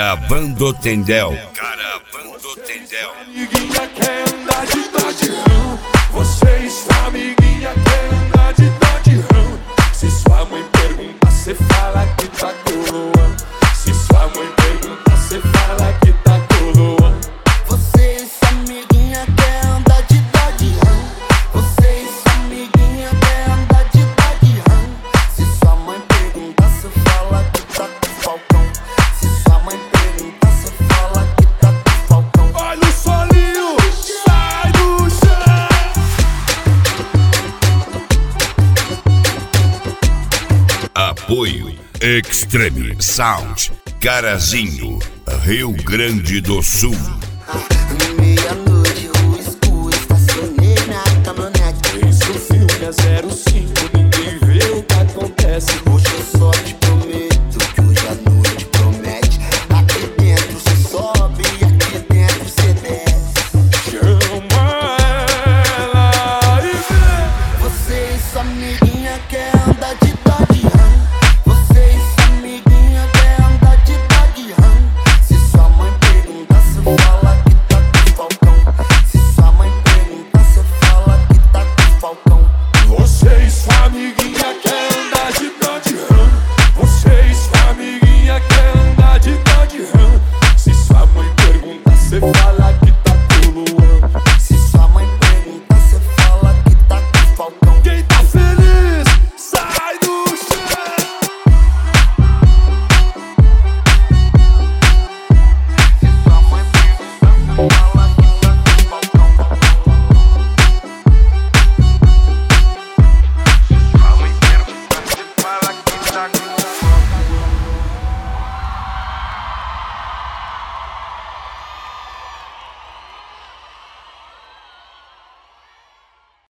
Caravando Tendel. Caravando Tendel. Amiguinha quer andar de Dodge Ram. Você está amiguinha quer andar de Dodge Ram. Se sua mãe perguntar, cê fala que tá coroa. Se sua mãe perguntar, cê fala que tá coroa. Você, essa amiguinha, quer andar de Dodge Ram. Você, essa amiguinha, quer andar de Dodge Ram. Se sua mãe perguntar, cê fala que tá com falcão. Se sua mãe perguntar, cê fala que tá com falcão. Olha o solinho, sai do chão. Apoio Extreme Sound. Carazinho, Rio Grande do Sul. Meia